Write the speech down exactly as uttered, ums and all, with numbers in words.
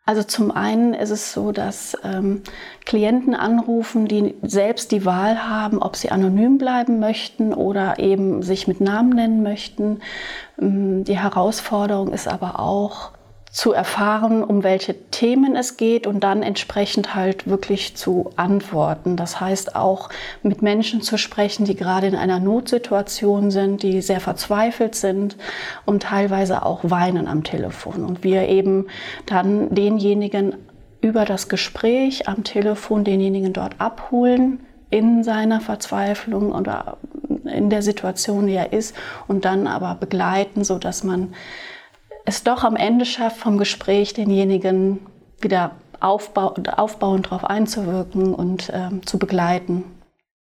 Also zum einen ist es so, dass ähm, Klienten anrufen, die selbst die Wahl haben, ob sie anonym bleiben möchten oder eben sich mit Namen nennen möchten. Ähm, die Herausforderung ist aber auch zu erfahren, um welche Themen es geht und dann entsprechend halt wirklich zu antworten. Das heißt auch mit Menschen zu sprechen, die gerade in einer Notsituation sind, die sehr verzweifelt sind und teilweise auch weinen am Telefon. Und wir eben dann denjenigen über das Gespräch am Telefon, denjenigen dort abholen in seiner Verzweiflung oder in der Situation, die er ist, und dann aber begleiten, sodass man es doch am Ende schafft, vom Gespräch denjenigen wieder aufbau- aufbauend darauf einzuwirken und ähm, zu begleiten.